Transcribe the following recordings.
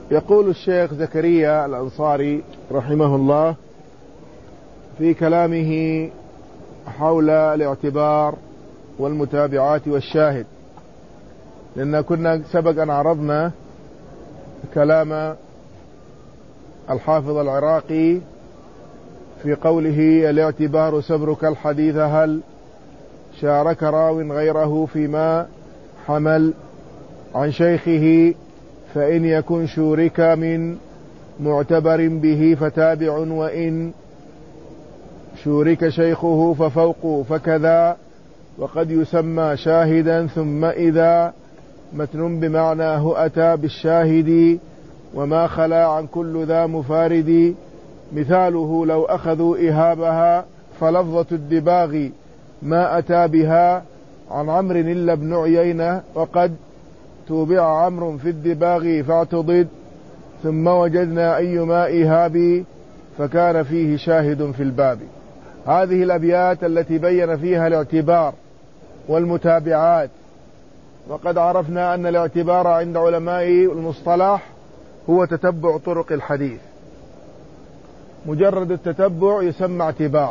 يقول الشيخ زكريا الأنصاري رحمه الله في كلامه حول الاعتبار والمتابعات والشاهد، لأن كنا سبق أن عرضنا كلام الحافظ العراقي في قوله: الاعتبار سبرك الحديث هل شارك راو غيره فيما حمل عن شيخه، فإن يكن شورك من معتبر به فتابع، وإن شورك شيخه ففوق فكذا، وقد يسمى شاهدا. ثم إذا متن بمعناه أتى بالشاهد، وما خلا عن كل ذا مفارد. مثاله: لو أخذوا إهابها فلفظة الدباغ ما أتى بها عن عمرو إلا ابن عيينة، وقد توبع عمرو في الدباغ فاعتضد. ثم وجدنا أيما إهاب فكان فيه شاهد في الباب. هذه الأبيات التي بين فيها الاعتبار والمتابعات. وقد عرفنا أن الاعتبار عند علماء المصطلح هو تتبع طرق الحديث، مجرد التتبع يسمى اعتبار.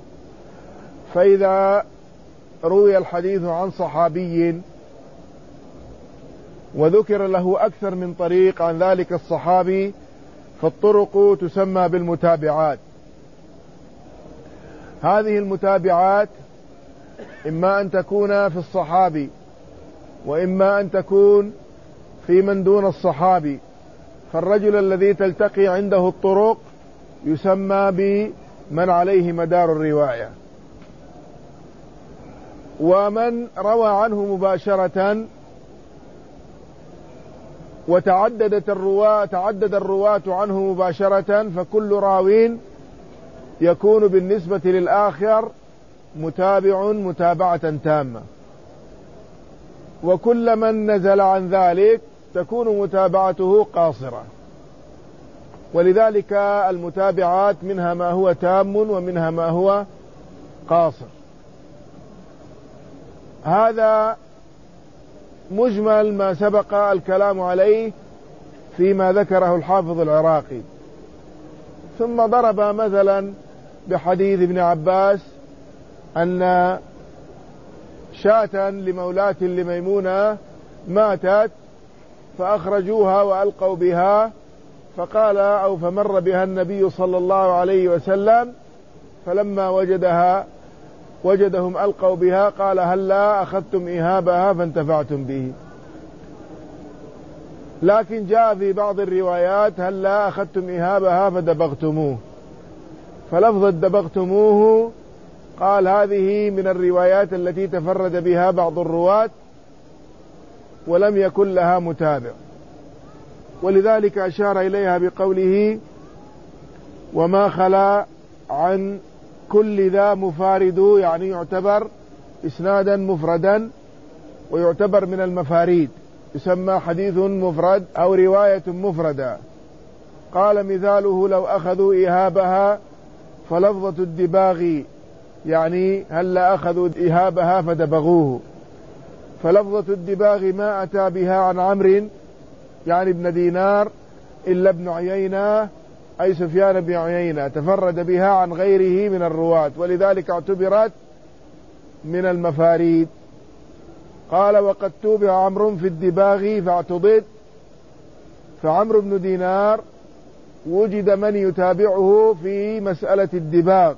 فإذا روي الحديث عن صحابي وذكر له أكثر من طريق عن ذلك الصحابي فالطرق تسمى بالمتابعات. هذه المتابعات إما أن تكون في الصحابي، وإما أن تكون في من دون الصحابي. فالرجل الذي تلتقي عنده الطرق يسمى بمن عليه مدار الرواية. ومن روى عنه مباشرة وتعدد الرواة عنه مباشرة، فكل راوين يكون بالنسبة للآخر متابع متابعة تامة. وكل من نزل عن ذلك تكون متابعته قاصرة. ولذلك المتابعات منها ما هو تام ومنها ما هو قاصر. هذا مجمل ما سبق الكلام عليه فيما ذكره الحافظ العراقي. ثم ضرب مثلا بحديث ابن عباس أن شاة لمولاة لميمونة ماتت فأخرجوها وألقوا بها، فقال أو فمر بها النبي صلى الله عليه وسلم، فلما وجدهم ألقوا بها قال: هلا أخذتم إهابها فانتفعتم به. لكن جاء في بعض الروايات: هلا أخذتم إهابها فدبغتموه. فلفظ دبغتموه قال هذه من الروايات التي تفرد بها بعض الرواة ولم يكن لها متابع، ولذلك أشار إليها بقوله: وما خلا عن كل ذا مفارد، يعني يعتبر إسنادا مفردا ويعتبر من المفاريد، يسمى حديث مفرد أو رواية مفردة. قال: مثاله: لو أخذوا إهابها فلفظة الدباغ، يعني هلا أخذوا إهابها فدبغوه. فلفظة الدباغ ما أتى بها عن عمرو يعني ابن دينار إلا ابن عيينة، أي سفيان بن عيينة، تفرد بها عن غيره من الرواة، ولذلك اعتبرت من المفاريد. قال: وقد توبع عمرو في الدباغ فاعتضد. فعمرو بن دينار وجد من يتابعه في مسألة الدباغ،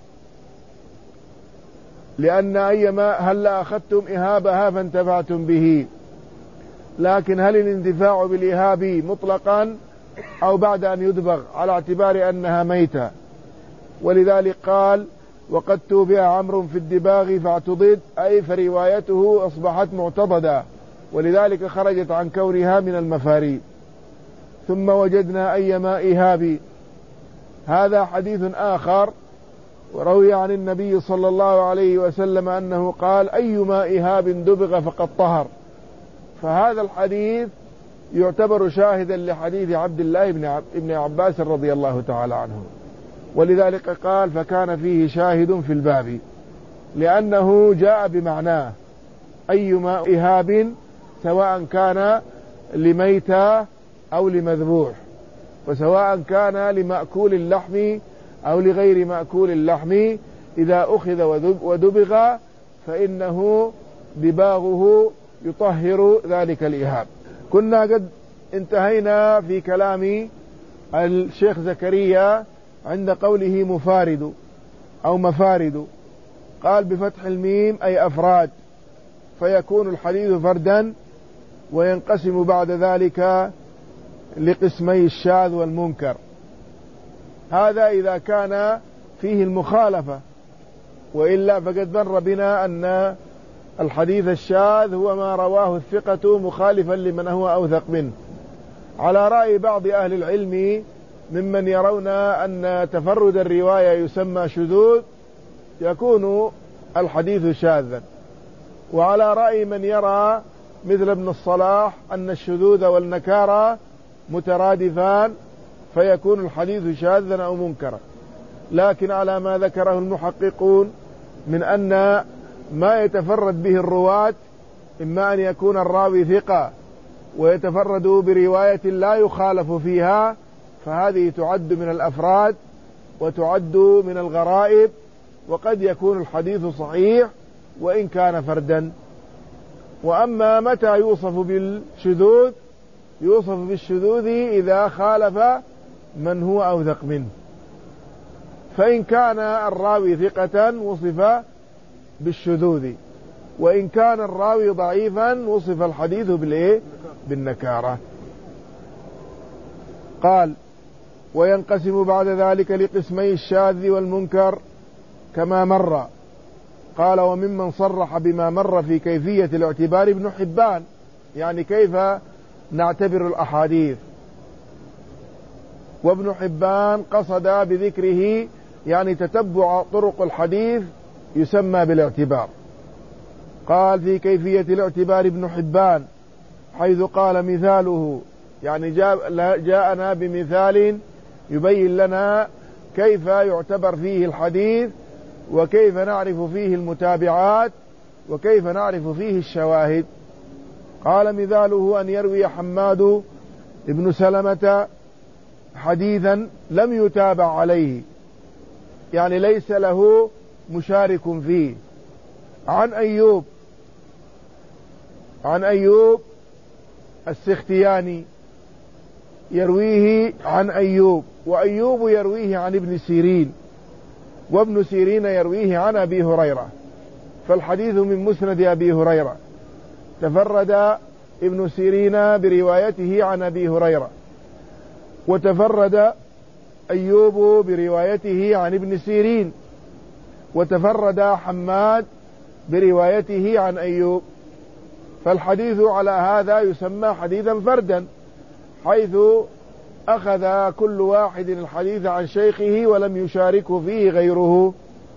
لأن أيما هلا أخذتم إهابها فانتفعتم به. لكن هل الانتفاع بالإهاب مطلقا أو بعد أن يدبغ، على اعتبار أنها ميتة؟ ولذلك قال: وقد توبع عمرو في الدباغ فاعتضد، أي فروايته أصبحت معتضدة، ولذلك خرجت عن كونها من المفاريد. ثم وجدنا أيما إهاب، هذا حديث آخر وروي عن النبي صلى الله عليه وسلم أنه قال: أيما إهاب دبغ فقد طهر. فهذا الحديث يعتبر شاهدا لحديث عبد الله بن عباس رضي الله تعالى عنه، ولذلك قال: فكان فيه شاهد في الباب، لأنه جاء بمعناه أيما إهاب، سواء كان لميتة أو لمذبوح، وسواء كان لمأكول اللحم أو لغير مأكول اللحم إذا أخذ ودبغ فإنه دباغه يطهر ذلك الإهاب. كنا قد انتهينا في كلام الشيخ زكريا عند قوله مفارد أو مفارد، قال بفتح الميم أي أفراد، فيكون الحديث فردا وينقسم بعد ذلك لقسمي الشاذ والمنكر. هذا إذا كان فيه المخالفة، وإلا فقد مر بنا أن الحديث الشاذ هو ما رواه الثقة مخالفا لمن هو أوثق منه، على رأي بعض أهل العلم ممن يرون أن تفرد الرواية يسمى شذوذ يكون الحديث شاذا، وعلى رأي من يرى مثل ابن الصلاح أن الشذوذ والنكارة مترادفان فيكون الحديث شاذا أو منكرا. لكن على ما ذكره المحققون من أن ما يتفرد به الرواة إما أن يكون الراوي ثقة ويتفرد برواية لا يخالف فيها، فهذه تعد من الأفراد وتعد من الغرائب، وقد يكون الحديث صحيح وإن كان فردا. وأما متى يوصف بالشذوذ؟ يوصف بالشذوذ إذا خالف من هو أوثق منه، فإن كان الراوي ثقة وصف بالشذوذ، وإن كان الراوي ضعيفا وصف الحديث بالنكارة. قال وينقسم بعد ذلك لقسمي الشاذ والمنكر كما مر. قال وممن صرح بما مر في كيفية الاعتبار ابن حبان، يعني كيف نعتبر الأحاديث، وابن حبان قصد بذكره يعني تتبع طرق الحديث يسمى بالاعتبار. قال في كيفية الاعتبار ابن حبان حيث قال مثاله، يعني جاءنا بمثال يبين لنا كيف يعتبر فيه الحديث وكيف نعرف فيه المتابعات وكيف نعرف فيه الشواهد. قال مثاله أن يروي حماد ابن سلمة حديثا لم يتابع عليه، يعني ليس له مشارك فيه، عن أيوب السختياني يرويه عن أيوب، وأيوب يرويه عن ابن سيرين، وابن سيرين يرويه عن أبي هريرة، فالحديث من مسند أبي هريرة. تفرد ابن سيرين بروايته عن أبي هريرة، وتفرد أيوب بروايته عن ابن سيرين، وتفرد حماد بروايته عن أيوب، فالحديث على هذا يسمى حديثا فردا، حيث أخذ كل واحد الحديث عن شيخه ولم يشاركه فيه غيره.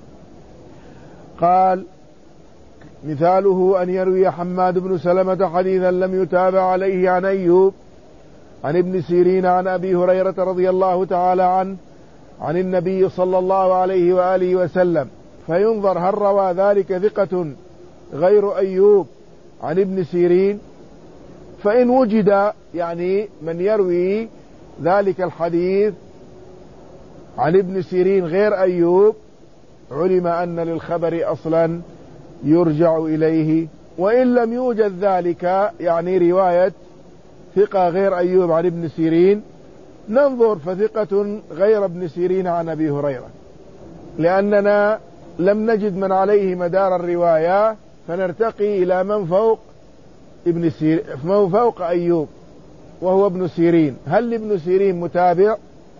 قال مثاله أن يروي حماد بن سلمة حديثا لم يتابع عليه عن أيوب عن ابن سيرين عن أبي هريرة رضي الله تعالى عنه عن النبي صلى الله عليه وآله وسلم، فينظر هل روى ذلك ثقة غير أيوب عن ابن سيرين، فإن وجد يعني من يروي ذلك الحديث عن ابن سيرين غير أيوب علم أن للخبر أصلا يرجع إليه. وإن لم يوجد ذلك يعني رواية ثقة غير أيوب عن ابن سيرين، ننظر فثقة غير ابن سيرين عن أبي هريرة، لأننا لم نجد من عليه مدار الرواية، فنرتقي إلى من فوق ابن سيرين، فوق أيوب وهو ابن سيرين. هل ابن سيرين متابع؟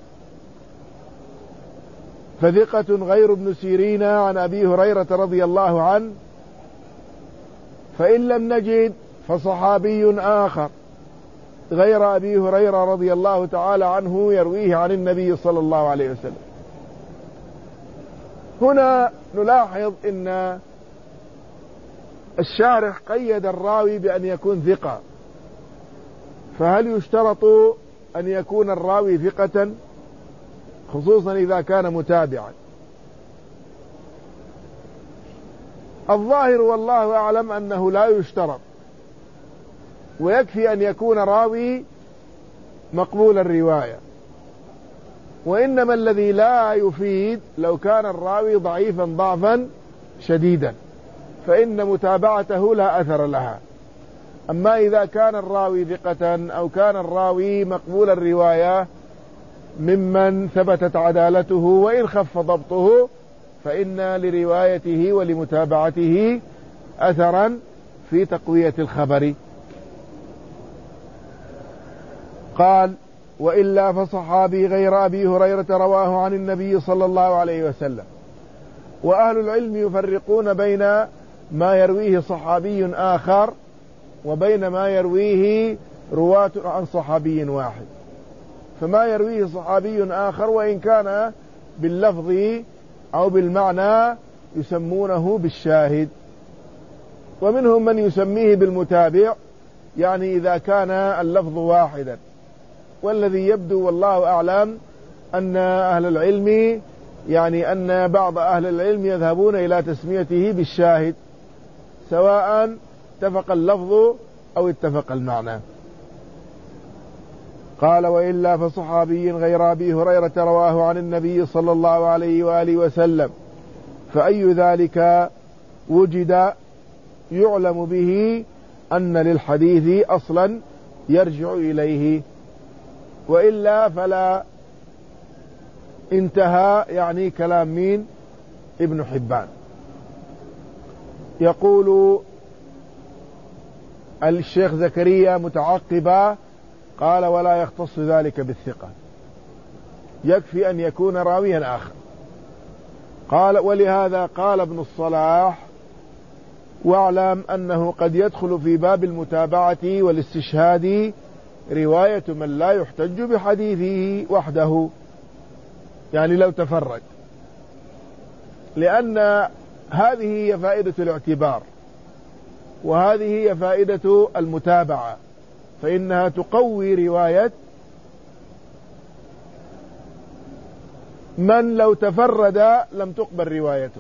فثقة غير ابن سيرين عن أبي هريرة رضي الله عنه. فإن لم نجد فصحابي آخر غير أبي هريرة رضي الله تعالى عنه يرويه عن النبي صلى الله عليه وسلم. هنا نلاحظ أن الشارح قيد الراوي بأن يكون ثقة، فهل يشترط أن يكون الراوي ثقة خصوصا إذا كان متابعا؟ الظاهر والله أعلم أنه لا يشترط، ويكفي أن يكون راوي مقبول الرواية. وإنما الذي لا يفيد لو كان الراوي ضعيفا ضعفا شديدا، فإن متابعته لا أثر لها. أما إذا كان الراوي ثقة أو كان الراوي مقبول الرواية ممن ثبتت عدالته وإن خف ضبطه، فإن لروايته ولمتابعته أثرا في تقوية الخبر. قال: وإلا فصحابي غير أبي هريرة رواه عن النبي صلى الله عليه وسلم. وأهل العلم يفرقون بين ما يرويه صحابي آخر وبين ما يرويه رواة عن صحابي واحد. فما يرويه صحابي آخر وإن كان باللفظ أو بالمعنى يسمونه بالشاهد، ومنهم من يسميه بالمتابع، يعني إذا كان اللفظ واحدا. والذي يبدو والله أعلم أن أهل العلم، يعني أن بعض أهل العلم يذهبون إلى تسميته بالشاهد، سواء اتفق اللفظ أو اتفق المعنى. قال: وإلا فصحابي غير أبي هريرة رواه عن النبي صلى الله عليه وآله وسلم، فأي ذلك وجد يعلم به أن للحديث أصلا يرجع إليه، وإلا فلا. انتهى يعني كلام مين؟ ابن حبان. يقول الشيخ زكريا متعقبا: قال: ولا يختص ذلك بالثقة، يكفي أن يكون راويا آخر. قال: ولهذا قال ابن الصلاح: واعلم أنه قد يدخل في باب المتابعة والاستشهاد رواية من لا يحتج بحديثه وحده، يعني لو تفرد، لأن هذه هي فائدة الاعتبار، وهذه هي فائدة المتابعة، فإنها تقوي رواية من لو تفرد لم تقبل روايته.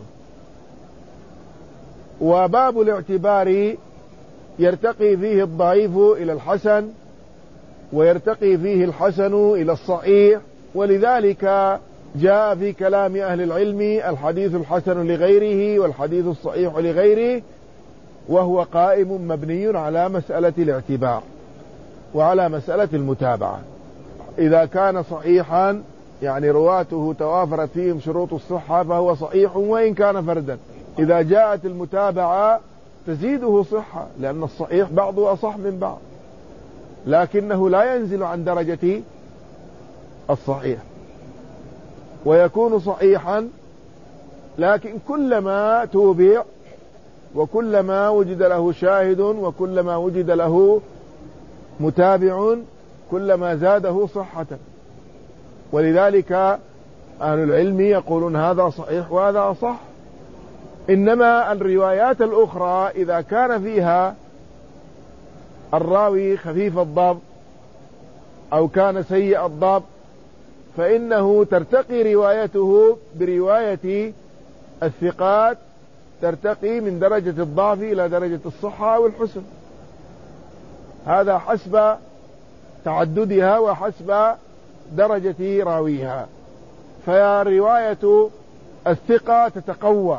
وباب الاعتبار يرتقي فيه الضعيف إلى الحسن، ويرتقي فيه الحسن إلى الصحيح، ولذلك جاء في كلام أهل العلم الحديث الحسن لغيره والحديث الصحيح لغيره، وهو قائم مبني على مسألة الاعتبار وعلى مسألة المتابعة. إذا كان صحيحا يعني رواته توافرت فيهم شروط الصحة فهو صحيح وإن كان فردا. إذا جاءت المتابعة تزيده صحة، لأن الصحيح بعضه أصح من بعض، لكنه لا ينزل عن درجة الصحيح، ويكون صحيحا، لكن كلما توبع وكلما وجد له شاهد وكلما وجد له متابع كلما زاده صحة. ولذلك أهل العلم يقولون هذا صحيح وهذا أصح. إنما الروايات الأخرى إذا كان فيها الراوي خفيف الضبط أو كان سيء الضبط فإنه ترتقي روايته برواية الثقات، ترتقي من درجة الضعف إلى درجة الصحة والحسن، هذا حسب تعددها وحسب درجة راويها. فرواية الثقة تتقوى،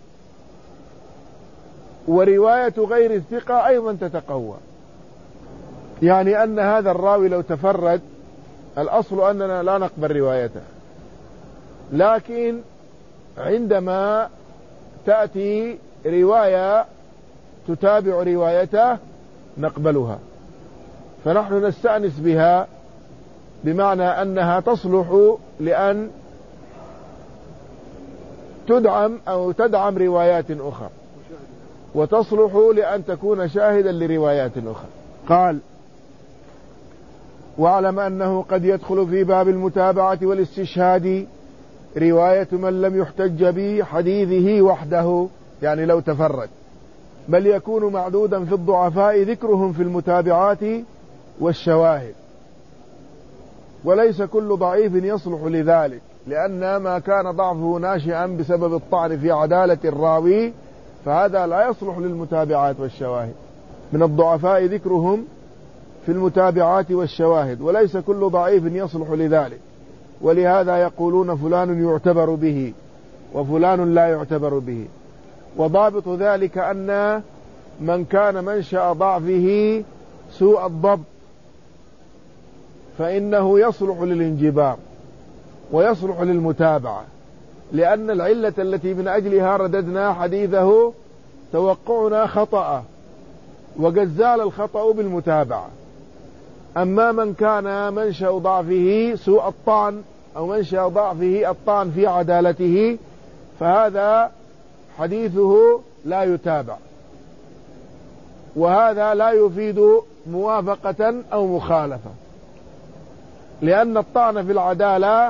ورواية غير الثقة أيضا تتقوى، يعني أن هذا الراوي لو تفرد الأصل أننا لا نقبل روايته، لكن عندما تأتي رواية تتابع روايته نقبلها، فنحن نستأنس بها، بمعنى أنها تصلح لأن تدعم أو تدعم روايات أخرى، وتصلح لأن تكون شاهدا لروايات أخرى. قال: واعلم أنه قد يدخل في باب المتابعة والاستشهاد رواية من لم يحتج بحديثه وحده، يعني لو تفرد، بل يكون معدودا في الضعفاء ذكرهم في المتابعات والشواهد، وليس كل ضعيف يصلح لذلك، لأن ما كان ضعفه ناشئا بسبب الطعن في عدالة الراوي فهذا لا يصلح للمتابعات والشواهد. من الضعفاء ذكرهم في المتابعات والشواهد، وليس كل ضعيف يصلح لذلك، ولهذا يقولون فلان يعتبر به وفلان لا يعتبر به. وضابط ذلك أن من كان منشأ ضعفه سوء الضبط فإنه يصلح للانجبار ويصلح للمتابعة، لأن العلة التي من أجلها رددنا حديثه توقعنا خطأ، وقد زال الخطأ بالمتابعة. أما من كان منشأ ضعفه سوء الطعن أو منشأ ضعفه الطعن في عدالته فهذا حديثه لا يتابع، وهذا لا يفيد موافقة أو مخالفة، لأن الطعن في العدالة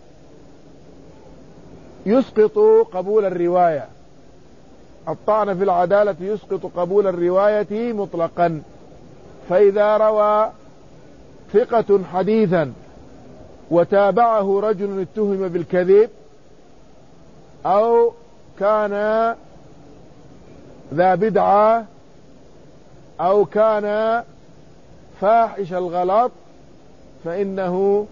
يسقط قبول الرواية. الطعن في العدالة يسقط قبول الرواية مطلقا. فإذا روى ثقة حديثا وتابعه رجل اتهم بالكذب أو كان ذا بدعة أو كان فاحش الغلط فإنه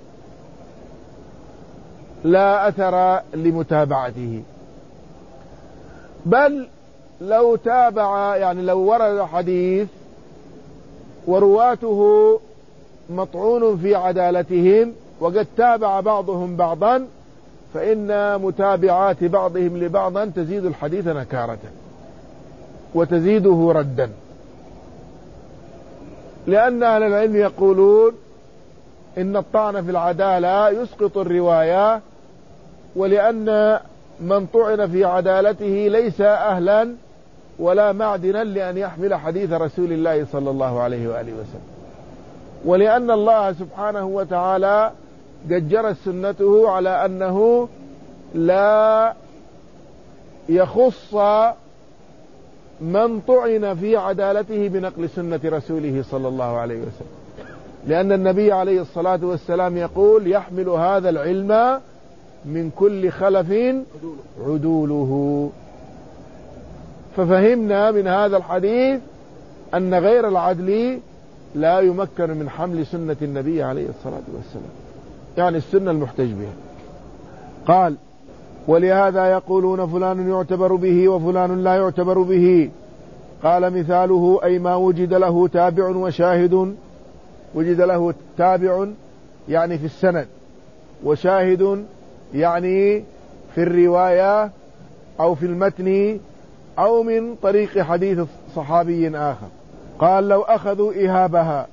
لا أثر لمتابعته. بل لو تابع، يعني لو ورد حديث ورواته مطعون في عدالتهم وقد تابع بعضهم بعضا فإن متابعات بعضهم لبعضا تزيد الحديث نكارة وتزيده ردا، لأن أهل العلم يقولون إن الطعن في العدالة يسقط الرواية، ولأن من طعن في عدالته ليس أهلا ولا معدنا لأن يحمل حديث رسول الله صلى الله عليه وآله وسلم، ولأن الله سبحانه وتعالى قد جرت سنته على أنه لا يخص من طعن في عدالته بنقل سنة رسوله صلى الله عليه وسلم، لأن النبي عليه الصلاة والسلام يقول يحمل هذا العلم من كل خلف عدوله. ففهمنا من هذا الحديث أن غير العدل لا يمكن من حمل سنة النبي عليه الصلاة والسلام، يعني السنة المحتج بها. قال ولهذا يقولون فلان يعتبر به وفلان لا يعتبر به. قال مثاله أي ما وجد له تابع وشاهد، وجد له تابع يعني في السند، وشاهد يعني في الرواية أو في المتن أو من طريق حديث صحابي آخر. قال لو أخذوا إهابها،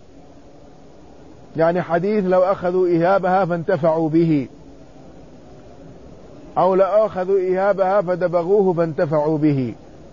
يعني حديث لو أخذوا إهابها فانتفعوا به، أو لو أخذوا إهابها فدبغوه فانتفعوا به.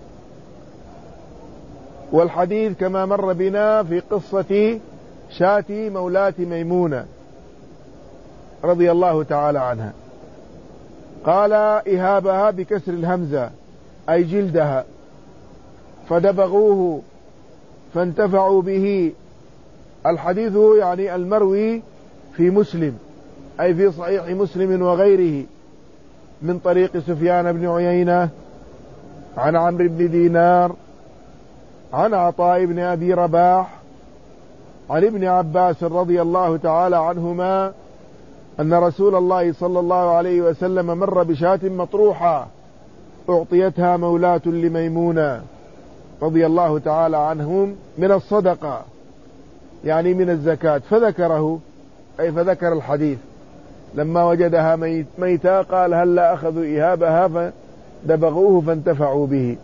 والحديث كما مر بنا في قصة شاة مولاة ميمونة رضي الله تعالى عنها. قال إهابها بكسر الهمزة أي جلدها، فدبغوه فانتفعوا به. الحديث يعني المروي في مسلم أي في صحيح مسلم وغيره من طريق سفيان بن عيينة عن عمرو بن دينار عن عطاء بن أبي رباح عن ابن عباس رضي الله تعالى عنهما أن رسول الله صلى الله عليه وسلم مر بشاة مطروحة أعطيتها مولاة لميمونة رضي الله تعالى عنهم من الصدقة، يعني من الزكاة، فذكره أي فذكر الحديث لما وجدها ميتة قال هل أخذوا إهابها فدبغوه فانتفعوا به.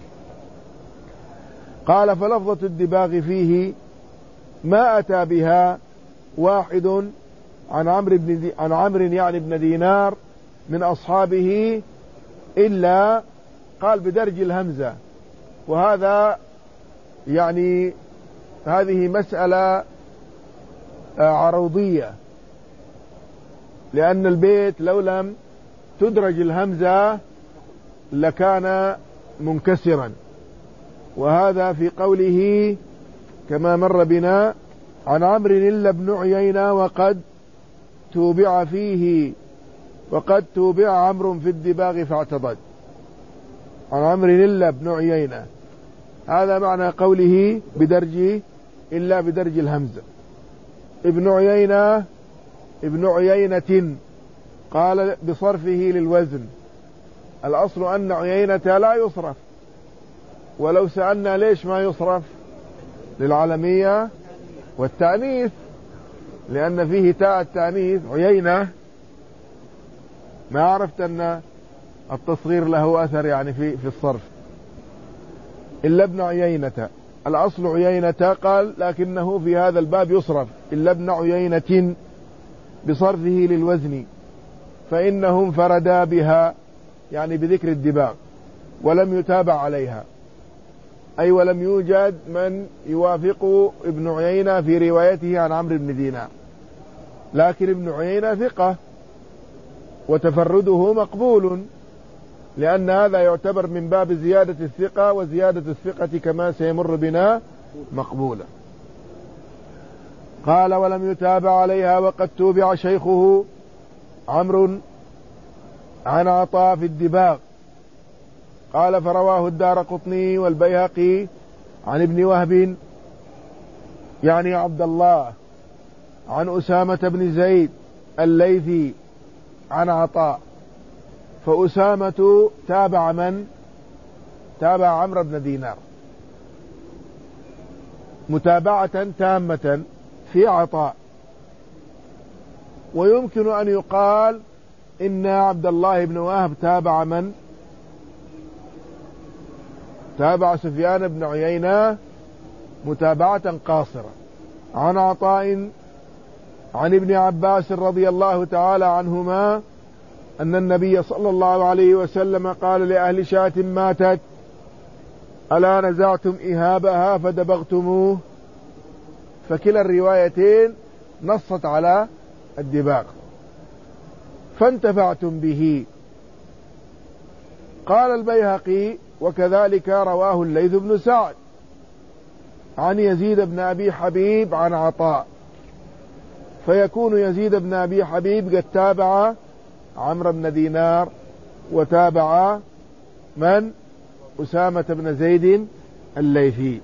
قال فلفظة الدباغ فيه ما أتى بها واحد عن عمرو يعني بن دينار من أصحابه إلا قال بدرج الهمزة. وهذا يعني هذه مسألة عروضية، لأن البيت لو لم تدرج الهمزة لكان منكسرا. وهذا في قوله كما مر بنا عن عمرو إلا بن عيينة وقد توبع فيه، وقد توبع عمرو في الدباغ فاعتضد. عن عمرو إلا بن عيينة، هذا معنى قوله بدرج إلا بدرج الهمزة. ابن عيينة ابن عيينة قال بصرفه للوزن. الأصل أن عيينة لا يصرف، ولو سألنا ليش ما يصرف؟ للعالمية والتأنيث، لأن فيه تاء التأنيث عيينة، ما عرفت أن التصغير له أثر يعني في الصرف. إلا ابن عيينة، الأصل عيينة، قال لكنه في هذا الباب يصرف إلا ابن عيينة بصرفه للوزن، فإنهم فردا بها يعني بذكر الدباغ ولم يتابع عليها، أي ولم يوجد من يوافق ابن عيينة في روايته عن عمرو بن دينار، لكن ابن عيينة ثقة وتفرده مقبول، لأن هذا يعتبر من باب زيادة الثقة، وزيادة الثقة كما سيمر بنا مقبولة. قال ولم يتابع عليها وقد توبع شيخه عمرو عن عطاء في الدباغ. قال فرواه الدارقطني والبيهقي عن ابن وهب يعني عبد الله عن أسامة بن زيد الليثي عن عطاء، فأسامة تابع من؟ تابع عمرو بن دينار متابعة تامة في عطاء. ويمكن أن يقال إن عبد الله بن وهب تابع من؟ تابع سفيان بن عيينة متابعة قاصرة عن عطاء عن ابن عباس رضي الله تعالى عنهما أن النبي صلى الله عليه وسلم قال لأهل شاة ماتت ألا نزعتم إهابها فدبغتموه؟ فكلا الروايتين نصت على الدباغ فانتفعتم به. قال البيهقي وكذلك رواه الليث بن سعد عن يزيد بن أبي حبيب عن عطاء، فيكون يزيد بن أبي حبيب قد تابع عمرو بن دينار وتابع من؟ أسامة بن زيد الليثي.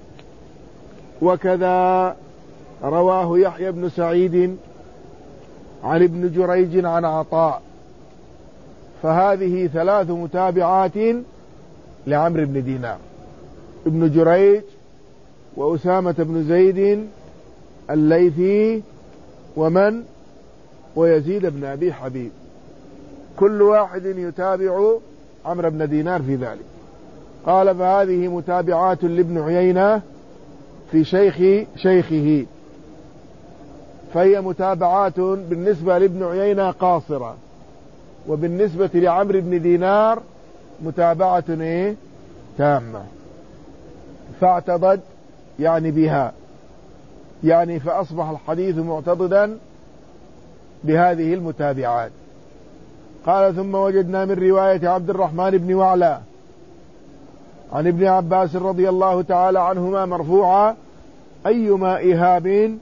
وكذا رواه يحيى بن سعيد عن ابن جريج عن عطاء، فهذه 3 متابعات لعمرو بن دينار: ابن جريج وأسامة بن زيد الليثي ومن؟ ويزيد بن أبي حبيب، كل واحد يتابع عمرو بن دينار في ذلك. قال فهذه متابعات لابن عيينة في شيخه، فهي متابعات بالنسبة لابن عيينة قاصرة، وبالنسبة لعمرو بن دينار متابعة تامة، فاعتضد يعني بها، يعني فأصبح الحديث معتضدا بهذه المتابعات. قال ثم وجدنا من رواية عبد الرحمن بن وعلى عن ابن عباس رضي الله تعالى عنهما مرفوعا: أيما إهاب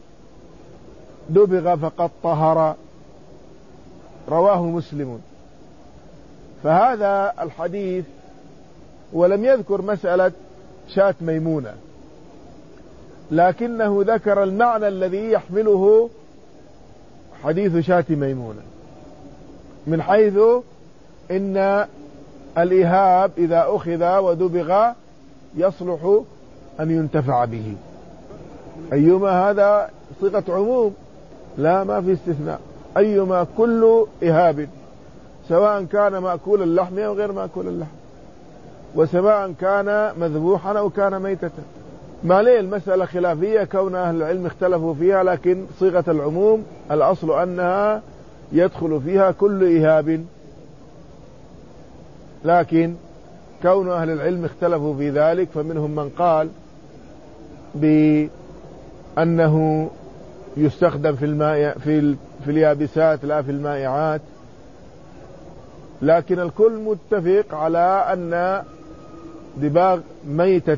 دبغ فقد طهر، رواه مسلم. فهذا الحديث ولم يذكر مسألة شاة ميمونة، لكنه ذكر المعنى الذي يحمله حديث شاة ميمونة، من حيث إن الإهاب إذا أخذ ودبغ يصلح أن ينتفع به. أيما هذا صيغة عموم، لا ما في استثناء، أيما كل إهاب، سواء كان مأكول اللحم أو غير مأكول اللحم، وسواء كان مذبوحا أو كان ميتة. ما ليه المسألة خلافية كون أهل العلم اختلفوا فيها، لكن صيغة العموم الأصل أنها يدخل فيها كل إهاب، لكن كون أهل العلم اختلفوا في ذلك، فمنهم من قال بأنه يستخدم في الماء في اليابسات لا في المائعات، لكن الكل متفق على أن دباغ ميتة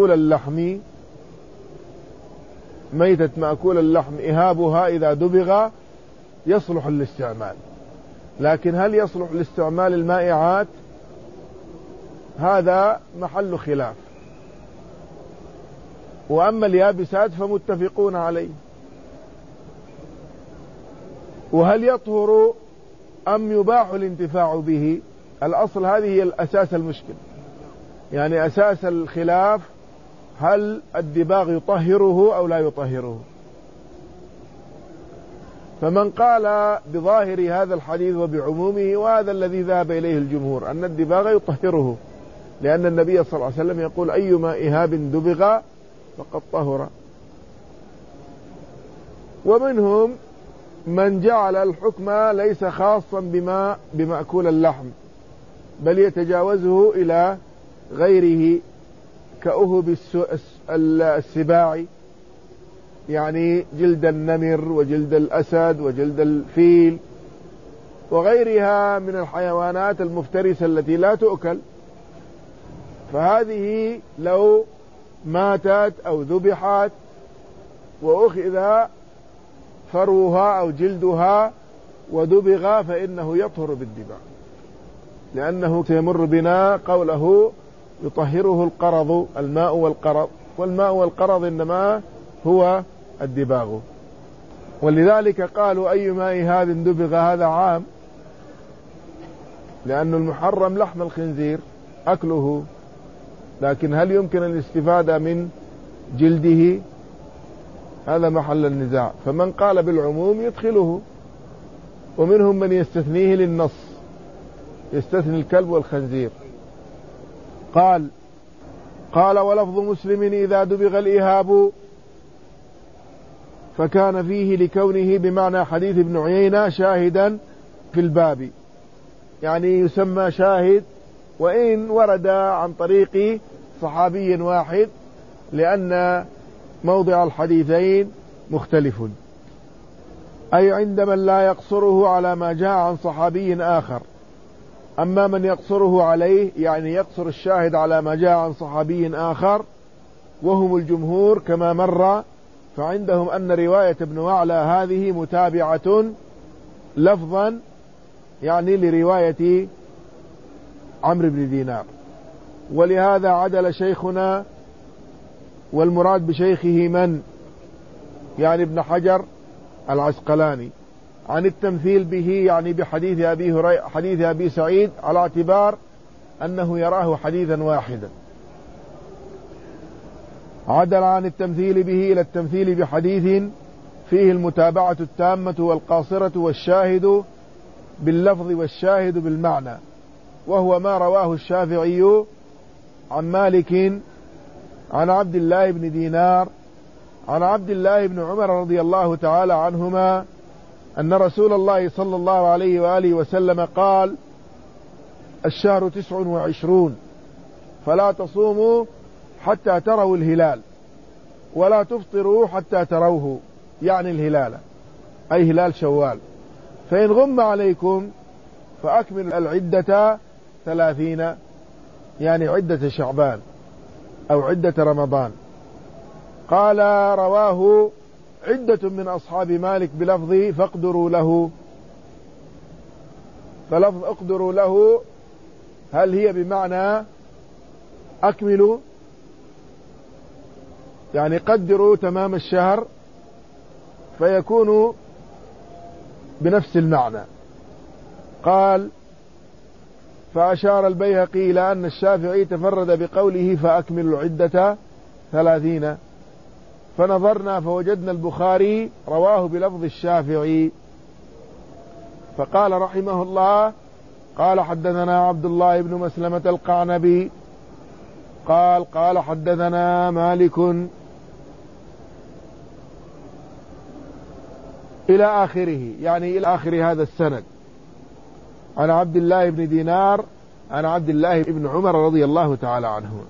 مأكول اللحم إهابها إذا دبغ يصلح للاستعمال، لكن هل يصلح لاستعمال المائعات؟ هذا محل خلاف. وأما اليابسات فمتفقون عليه. وهل يطهر أم يباح الانتفاع به؟ الأصل هذه هي الأساس المشكل، يعني أساس الخلاف هل الدباغ يطهره أو لا يطهره. فمن قال بظاهر هذا الحديث وبعمومه، وهذا الذي ذهب إليه الجمهور، أن الدباغ يطهره، لأن النبي صلى الله عليه وسلم يقول أيما إهاب دبغ فقد طهر. ومنهم من جعل الحكم ليس خاصا بمأكول اللحم، بل يتجاوزه إلى غيره كأهب السباع، يعني جلد النمر وجلد الأسد وجلد الفيل وغيرها من الحيوانات المفترسة التي لا تؤكل، فهذه لو ماتت أو ذبحت وأخذ فروها أو جلدها ودبغ فإنه يطهر بالدباغ، لأنه سيمر بنا قوله يطهره القرض، الماء والقرض، والماء والقرض إنما هو الدباغ. ولذلك قالوا أي ماء هذا دبغ، هذا عام، لأن المحرم لحم الخنزير أكله، لكن هل يمكن الاستفادة من جلده؟ هذا محل النزاع. فمن قال بالعموم يدخله، ومنهم من يستثنيه للنص، يستثني الكلب والخنزير. قال ولفظ مسلم إذا دبغ الإهاب فكان فيه لكونه بمعنى حديث ابن عيينة شاهدا في الباب، يعني يسمى شاهد وإن ورد عن طريق صحابي واحد، لأن موضع الحديثين مختلف، أي عند من لا يقصره على ما جاء عن صحابي آخر. أما من يقصره عليه، يعني يقصر الشاهد على ما جاء عن صحابي آخر، وهم الجمهور كما مر، فعندهم أن رواية ابن وعلى هذه متابعة لفظا يعني لرواية عمرو بن دينار. ولهذا عدل شيخنا، والمراد بشيخه من؟ يعني ابن حجر العسقلاني، عن التمثيل به، يعني بحديث حديث أبي سعيد، على اعتبار أنه يراه حديثا واحدا. عدل عن التمثيل به إلى التمثيل بحديث فيه المتابعة التامة والقاصرة، والشاهد باللفظ والشاهد بالمعنى، وهو ما رواه الشافعي عن مالك عن عبد الله بن دينار عن عبد الله بن عمر رضي الله تعالى عنهما أن رسول الله صلى الله عليه وآله وسلم قال: الشهر 29 فلا تصوموا حتى تروا الهلال ولا تفطروا حتى تروه، يعني الهلال أي هلال شوال، فإن غم عليكم فأكملوا العدة 30، يعني عدة شعبان أو عدة رمضان. قال رواه عدة من أصحاب مالك بلفظ فاقدروا له، فلفظ اقدروا له هل هي بمعنى أكملوا، يعني قدروا تمام الشهر، فيكون بنفس المعنى. قال: فأشار البيهقي إلى أن الشافعي تفرد بقوله فأكملوا العدة 30، فنظرنا فوجدنا البخاري رواه بلفظ الشافعي. فقال رحمه الله: قال حدثنا عبد الله بن مسلمة القعنبي قال حدثنا مالك إلى آخره، يعني إلى آخر هذا السند، عن عبد الله بن دينار عن عبد الله بن عمر رضي الله تعالى عنهما.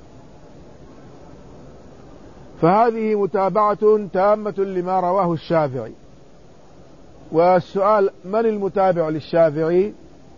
فهذه متابعة تامة لما رواه الشافعي. والسؤال: من المتابع للشافعي؟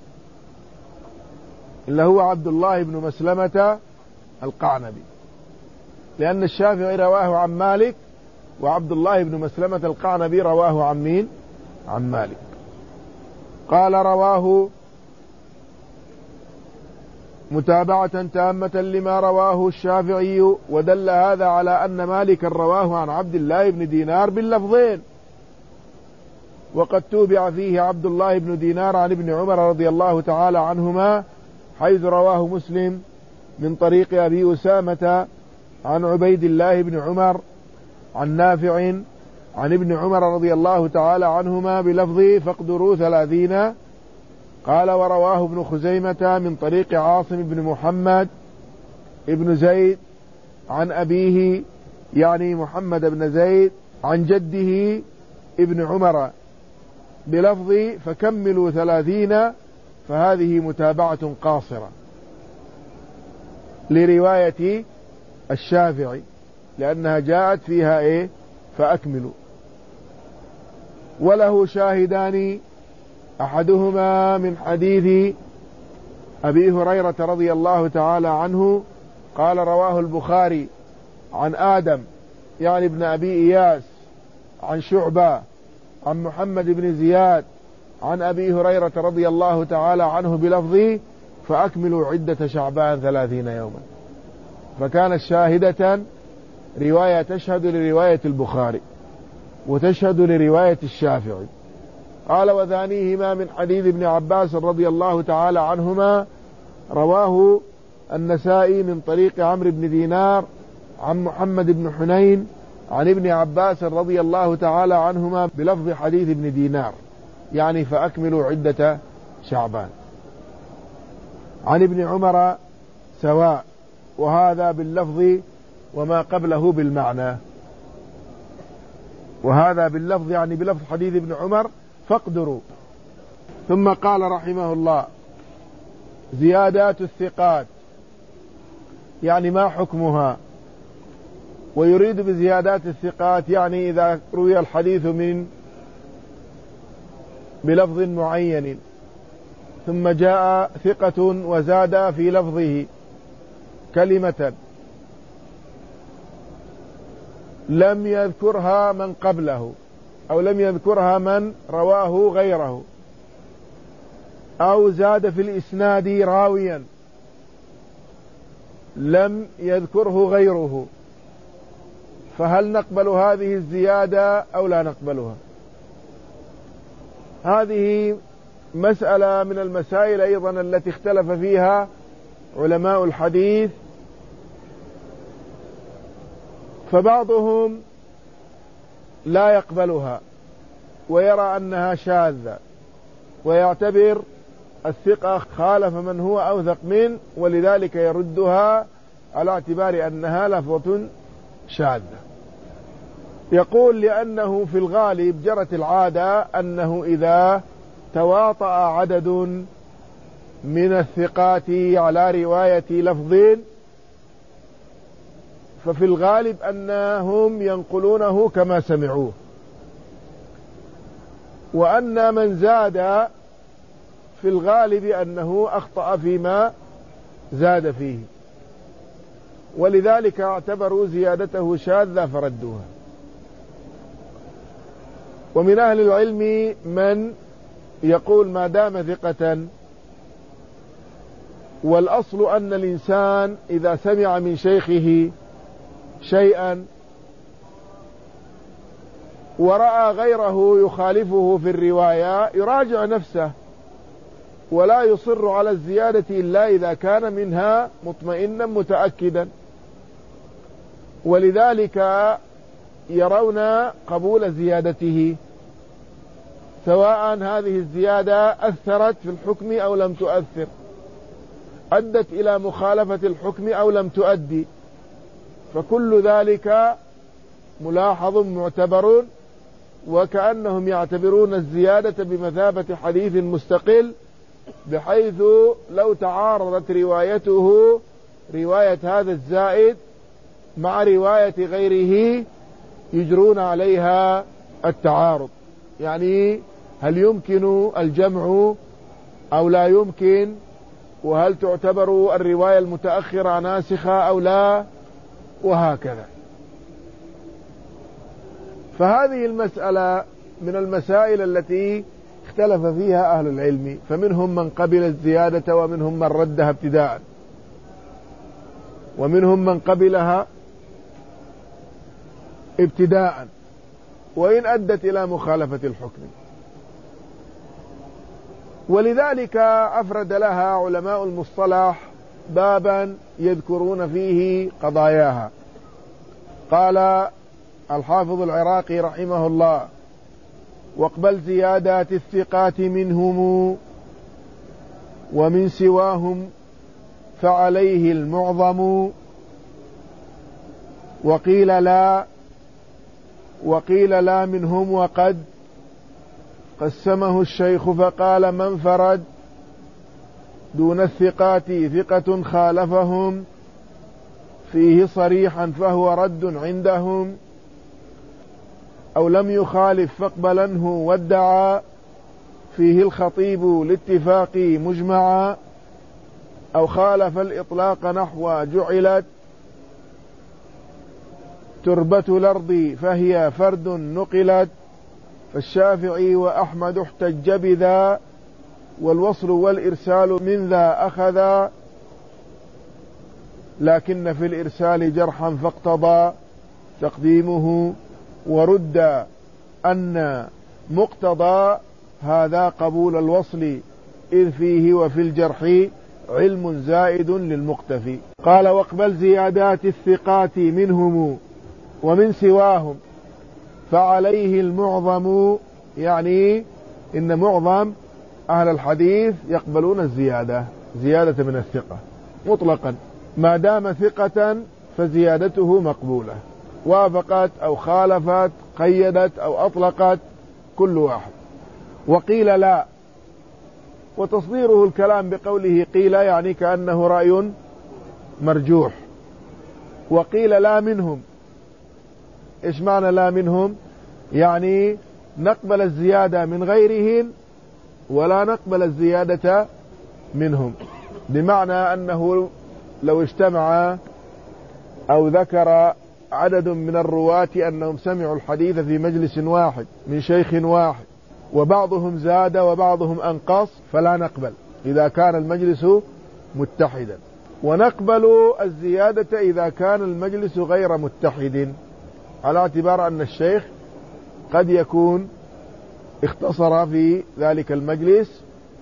اللي هو عبد الله بن مسلمة القعنبي، لأن الشافعي رواه عن مالك، وعبد الله بن مسلمة القعنبي رواه عن مين؟ عن مالك. قال: رواه متابعة تامة لما رواه الشافعي، ودل هذا على أن مالكا رواه عن عبد الله بن دينار باللفظين، وقد توبع فيه عبد الله بن دينار عن ابن عمر رضي الله تعالى عنهما، حيث رواه مسلم من طريق أبي أسامة عن عبيد الله بن عمر عن نافع عن ابن عمر رضي الله تعالى عنهما بلفظ فاقدروا 30. قال ورواه ابن خزيمة من طريق عاصم بن محمد ابن زيد عن أبيه يعني محمد بن زيد عن جده ابن عمر بلفظ فكملوا 30، فهذه متابعة قاصرة لرواية الشافعي لأنها جاءت فيها فأكملوا. وله شاهدان، أحدهما من حديث أبي هريرة رضي الله تعالى عنه قال رواه البخاري عن آدم يعني ابن أبي إياس عن شعبة عن محمد بن زياد عن أبي هريرة رضي الله تعالى عنه بلفظ فأكملوا عدة شعبان 30 يوما، فكانت شاهدة رواية تشهد لرواية البخاري وتشهد لرواية الشافعي. قال وثانيهما من حديث ابن عباس رضي الله تعالى عنهما رواه النسائي من طريق عمرو بن دينار عن محمد بن حنين عن ابن عباس رضي الله تعالى عنهما بلفظ حديث ابن دينار يعني فأكملوا عدة شعبان. عن ابن عمر سواء، وهذا باللفظ وما قبله بالمعنى، وهذا باللفظ يعني بلفظ حديث ابن عمر فاقدروا. ثم قال رحمه الله زيادات الثقات يعني ما حكمها، ويريد بزيادات الثقات يعني إذا روي الحديث من بلفظ معين ثم جاء ثقة وزاد في لفظه كلمة لم يذكرها من قبله أو لم يذكرها من رواه غيره، أو زاد في الإسناد راويا لم يذكره غيره، فهل نقبل هذه الزيادة أو لا نقبلها؟ هذه مسألة من المسائل أيضا التي اختلف فيها علماء الحديث، فبعضهم لا يقبلها ويرى أنها شاذة ويعتبر الثقة خالف من هو أوثق منه، ولذلك يردها على اعتبار أنها لفظة شاذة. يقول لأنه في الغالب جرت العادة أنه إذا تواطأ عدد من الثقات على رواية لفظ ففي الغالب أنهم ينقلونه كما سمعوه، وأن من زاد في الغالب أنه أخطأ فيما زاد فيه، ولذلك اعتبروا زيادته شاذة فردوها. ومن أهل العلم من يقول ما دام ثقة، والأصل أن الإنسان إذا سمع من شيخه شيئا ورأى غيره يخالفه في الرواية يراجع نفسه ولا يصر على الزيادة إلا إذا كان منها مطمئنا متأكدا، ولذلك يرون قبول زيادته سواء هذه الزيادة أثرت في الحكم أو لم تؤثر، أدت إلى مخالفة الحكم أو لم تؤدي، فكل ذلك ملاحظ معتبر، وكأنهم يعتبرون الزيادة بمثابة حديث مستقل، بحيث لو تعارضت روايته رواية هذا الزائد مع رواية غيره يجرون عليها التعارض، يعني هل يمكن الجمع أو لا يمكن، وهل تعتبر الرواية المتأخرة ناسخة أو لا، وهكذا. فهذه المسألة من المسائل التي اختلف فيها أهل العلم، فمنهم من قبل الزيادة ومنهم من ردها ابتداء. ومنهم من قبلها ابتداء وإن أدت إلى مخالفة الحكم. ولذلك أفرد لها علماء المصطلح بابا يذكرون فيه قضاياها. قال الحافظ العراقي رحمه الله: واقبل زيادات الثقات منهم ومن سواهم فعليه المعظم. وقيل لا منهم وقد قسمه الشيخ فقال: من فرد دون الثقات ثقة خالفهم فيه صريحا فهو رد عندهم، أو لم يخالف فاقبلنه وادعى فيه الخطيب لاتفاق مجمعا، أو خالف الإطلاق نحو جعلت تربة الأرض فهي فرد نقلت، فالشافعي وأحمد احتج بذا، والوصل والإرسال من ذا أخذا، لكن في الإرسال جرحا فاقتضى تقديمه، ورد أن مقتضى هذا قبول الوصل، إذ فيه وفي الجرح علم زائد للمقتفي. قال: واقبل زيادات الثقات منهم ومن سواهم فعليه المعظم، يعني إن معظم أهل الحديث يقبلون الزيادة، زيادة من الثقة مطلقا، ما دام ثقة فزيادته مقبولة، وافقت أو خالفت، قيدت أو أطلقت، كل واحد. وقيل لا، وتصديره الكلام بقوله قيل يعني كأنه رأي مرجوح. وقيل لا منهم، إيش معنى لا منهم؟ يعني نقبل الزيادة من غيرهم ولا نقبل الزيادة منهم، بمعنى أنه لو اجتمع أو ذكر عدد من الرواة أنهم سمعوا الحديث في مجلس واحد من شيخ واحد، وبعضهم زاد وبعضهم أنقص، فلا نقبل إذا كان المجلس متحدا، ونقبل الزيادة إذا كان المجلس غير متحد، على اعتبار أن الشيخ قد يكون اختصر في ذلك المجلس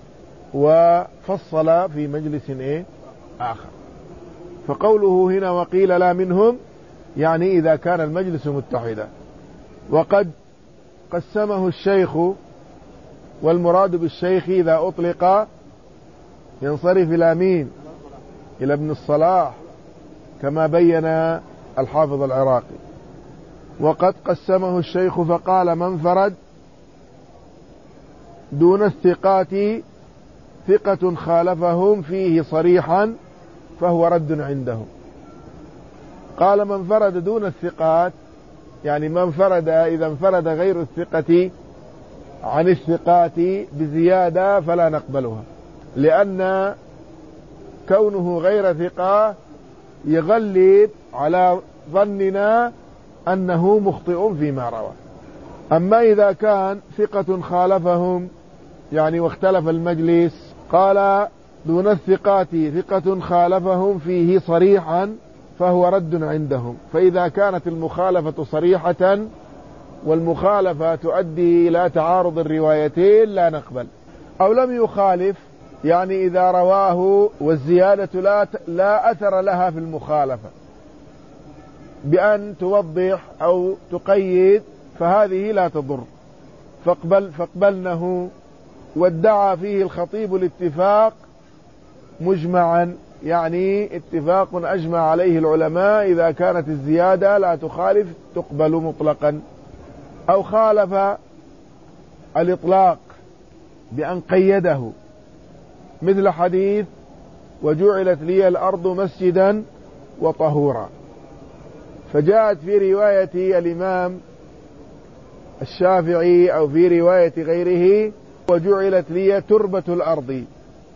وفصل في مجلس آخر. فقوله هنا وقيل لا منهم يعني إذا كان المجلس متحدا. وقد قسمه الشيخ، والمراد بالشيخ إذا أطلق ينصرف إلى مين؟ إلى ابن الصلاح كما بين الحافظ العراقي. وقد قسمه الشيخ فقال: من فرد دون الثقات ثقة خالفهم فيه صريحا فهو رد عندهم. قال: من فرد دون الثقات يعني من فرد إذا انفرد غير الثقة عن الثقات بزيادة فلا نقبلها، لأن كونه غير ثقة يغلب على ظننا أنه مخطئ فيما روى. أما إذا كان ثقة خالفهم يعني واختلف المجلس، قال: دون الثقات ثقة خالفهم فيه صريحا فهو رد عندهم، فإذا كانت المخالفة صريحة والمخالفة تؤدي إلى تعارض الروايتين لا نقبل. أو لم يخالف يعني إذا رواه والزيادة لا أثر لها في المخالفة بأن توضح أو تقيد، فهذه لا تضر، فاقبلنه. وادعى فيه الخطيب الاتفاق مجمعا، يعني اتفاق أجمع عليه العلماء إذا كانت الزيادة لا تخالف تقبل مطلقا. أو خالف الإطلاق بأن قيده، مثل حديث وجعلت لي الأرض مسجدا وطهورا، فجاءت في رواية الإمام الشافعي أو في رواية غيره وجعلت لي تربة الأرض.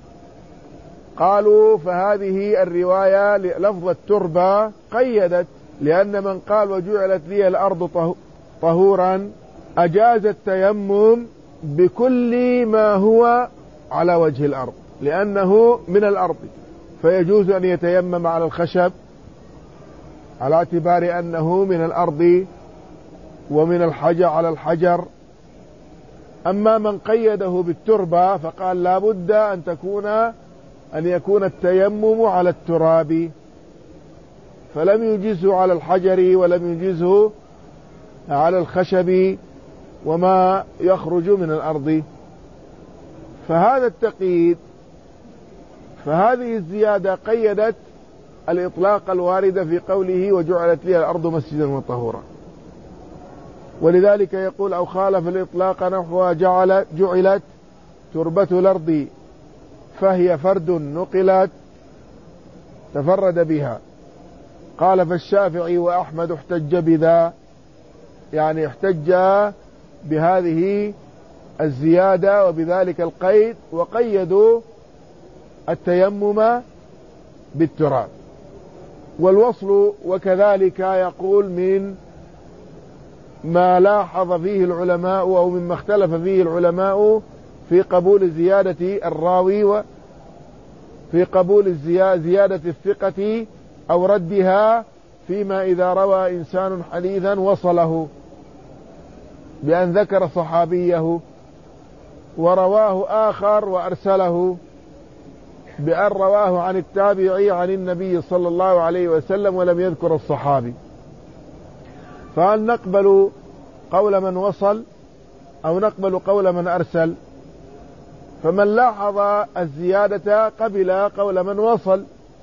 قالوا فهذه الرواية لفظ التربة قيدت، لأن من قال وجعلت لي الأرض طهورا أجاز التيمم بكل ما هو على وجه الأرض، لأنه من الأرض، فيجوز أن يتيمم على الخشب على اعتبار أنه من الأرض ومن الحجر على الحجر. أما من قيده بالتربة فقال لا بد أن يكون التيمم على التراب، فلم يجزه على الحجر ولم يجزه على الخشب وما يخرج من الأرض. فهذا التقييد، فهذه الزيادة قيدت الإطلاق الوارد في قوله وجعلت لي الأرض مسجدا وطهورا. ولذلك يقول أو خالف الإطلاق نحو جعلت تربة الأرض فهي فرد نقلت تفرد بها. قال فالشافعي وأحمد احتج بذا، يعني احتج بهذه الزيادة وبذلك القيد، وقيدوا التيمم بالتراب. والوصل وكذلك يقول من ما لاحظ فيه العلماء أو مما اختلف فيه العلماء في قبول زيادة الراوي وفي قبول زيادة الثقة أو ردها، فيما إذا روى إنسان حديثا وصله بأن ذكر صحابيه، ورواه آخر وأرسله بأن رواه عن التابعي عن النبي صلى الله عليه وسلم ولم يذكر الصحابي. فهل نقبل قول من وصل أو نقبل قول من أرسل؟ فمن لاحظ الزيادة قبل قول من وصل.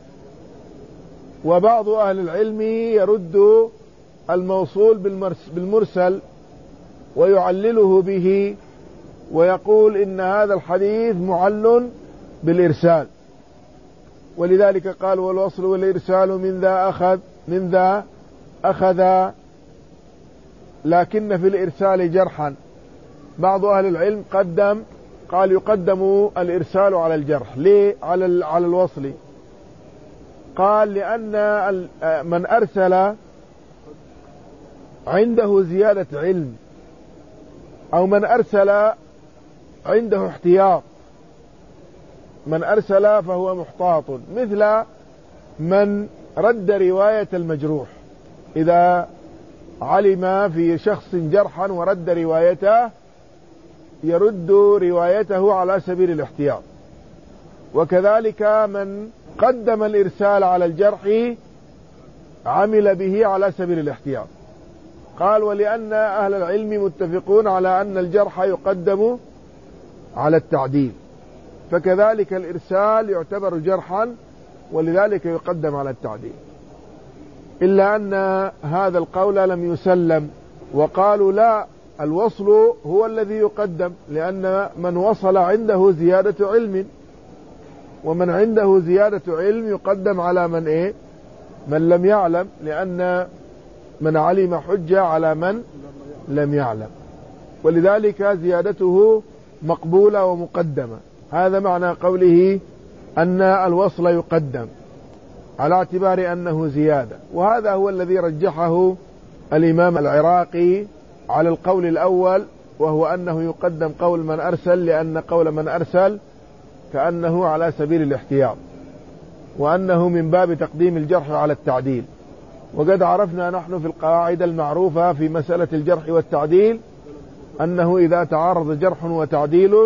وبعض أهل العلم يرد الموصول بالمرسل ويعلله به، ويقول إن هذا الحديث معل بالإرسال، ولذلك قال والوصل والإرسال من ذا أخذ، لكن في الإرسال جرحا. بعض أهل العلم قال يقدم الإرسال على الجرح. ليه على الوصل؟ قال لأن من أرسل عنده زيادة علم، أو من أرسل عنده احتياط. من أرسل فهو محتاط، مثل من رد رواية المجروح. إذا علم في شخص جرحا ورد روايته يرد روايته على سبيل الاحتياط. وكذلك من قدم الإرسال على الجرح عمل به على سبيل الاحتياط. قال ولأن أهل العلم متفقون على أن الجرح يقدم على التعديل، فكذلك الإرسال يعتبر جرحا ولذلك يقدم على التعديل، إلا أن هذا القول لم يسلم، وقالوا لا، الوصل هو الذي يقدم، لأن من وصل عنده زيادة علم، ومن عنده زيادة علم يقدم على من لم يعلم، لأن من علم حجة على من لم يعلم، ولذلك زيادته مقبولة ومقدمة. هذا معنى قوله أن الوصل يقدم على اعتبار أنه زيادة، وهذا هو الذي رجحه الإمام العراقي على القول الأول، وهو أنه يقدم قول من أرسل، لأن قول من أرسل كأنه على سبيل الاحتياط، وأنه من باب تقديم الجرح على التعديل. وقد عرفنا نحن في القواعد المعروفة في مسألة الجرح والتعديل أنه إذا تعارض جرح وتعديل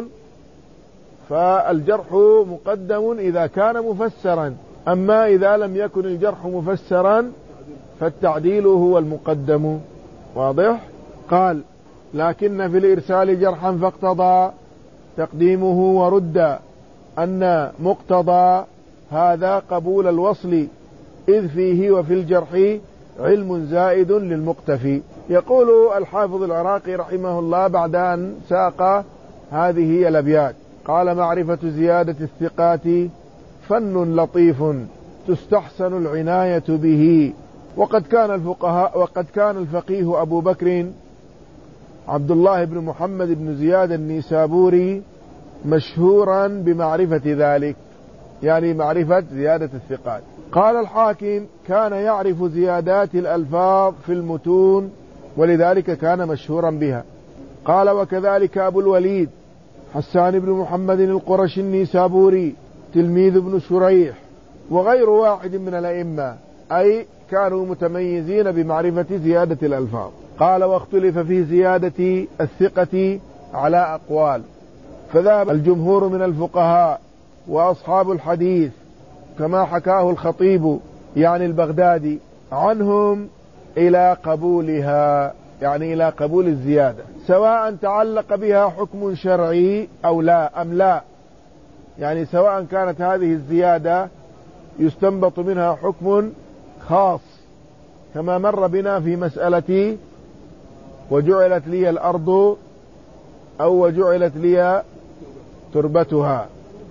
فالجرح مقدم إذا كان مفسرا، أما إذا لم يكن الجرح مفسرا فالتعديل هو المقدم. واضح؟ قال لكن في الإرسال جرحا فاقتضى تقديمه، ورد أن مقتضى هذا قبول الوصل، إذ فيه وفي الجرح علم زائد للمقتفي. يقول الحافظ العراقي رحمه الله بعد أن ساق هذه الأبيات، قال معرفة زيادة الثقات فن لطيف تستحسن العناية به. وقد كان الفقيه أبو بكر عبد الله بن محمد بن زياد النيسابوري مشهورا بمعرفة ذلك، يعني معرفة زيادة الثقات. قال الحاكم كان يعرف زيادات الألفاظ في المتون ولذلك كان مشهورا بها. قال وكذلك أبو الوليد حسان بن محمد القرشي النيسابوري تلميذ ابن شريح وغير واحد من الأئمة، أي كانوا متميزين بمعرفة زيادة الألفاظ. قال واختلف في زيادة الثقة على أقوال، فذهب الجمهور من الفقهاء وأصحاب الحديث كما حكاه الخطيب يعني البغدادي عنهم إلى قبولها، يعني إلى قبول الزيادة، سواء تعلق بها حكم شرعي أو لا أم لا، يعني سواء كانت هذه الزيادة يستنبط منها حكم خاص كما مر بنا في مسألة وجعلت لي الأرض أو وجعلت لي تربتها،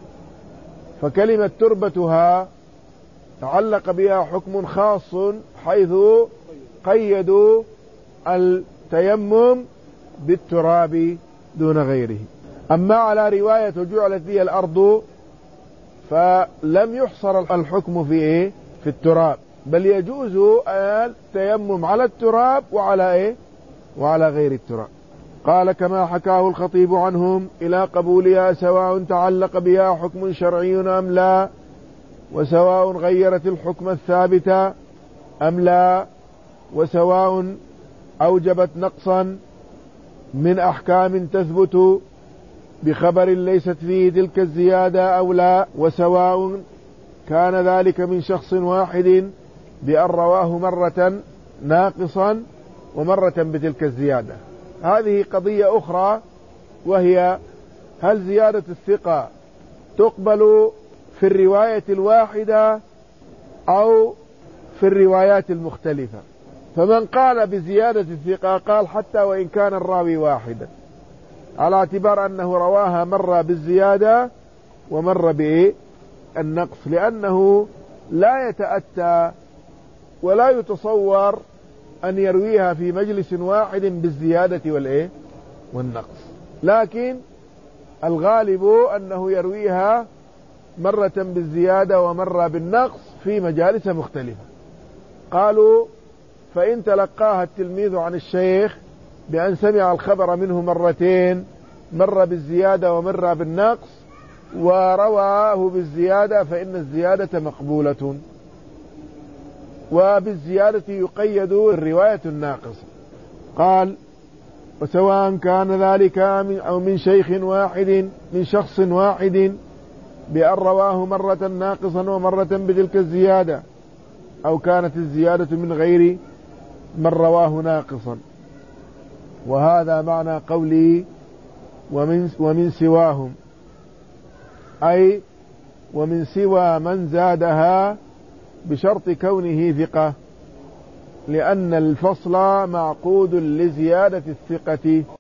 فكلمة تربتها تعلق بها حكم خاص حيث قيدوا التيمم بالتراب دون غيره. أما على رواية وجعلت لي الأرض فلم يحصر الحكم في التراب، بل يجوز التيمم على التراب وعلى غير التراب. قال كما حكاه الخطيب عنهم إلى قبولها، سواء تعلق بها حكم شرعي أم لا، وسواء غيرت الحكم الثابت أم لا، وسواء أوجبت نقصا من أحكام تثبت بخبر ليست فيه تلك الزيادة أو لا، وسواء كان ذلك من شخص واحد بأن رواه مرة ناقصا ومرة بتلك الزيادة. هذه قضية أخرى، وهي هل زيادة الثقة تقبل في الرواية الواحدة أو في الروايات المختلفة؟ فمن قال بزيادة الثقة قال حتى وإن كان الراوي واحدا، على اعتبار أنه رواها مرة بالزيادة ومرة بالنقص، لأنه لا يتأتى ولا يتصور أن يرويها في مجلس واحد بالزيادة والنقص، لكن الغالب أنه يرويها مرة بالزيادة ومرة بالنقص في مجالس مختلفة. قالوا فإن تلقاها التلميذ عن الشيخ بأن سمع الخبر منه مرتين، مرة بالزيادة ومرة بالنقص، ورواه بالزيادة، فإن الزيادة مقبولة، وبالزيادة يقيد الرواية الناقصة. قال وسواء كان ذلك أو من شيخ واحد من شخص واحد بأن رواه مرة ناقصا ومرة بتلك الزيادة، أو كانت الزيادة من غير من رواه ناقصا. وهذا معنى قولي ومن سواهم، أي ومن سوى من زادها بشرط كونه ثقة، لأن الفصل معقود لزيادة الثقة.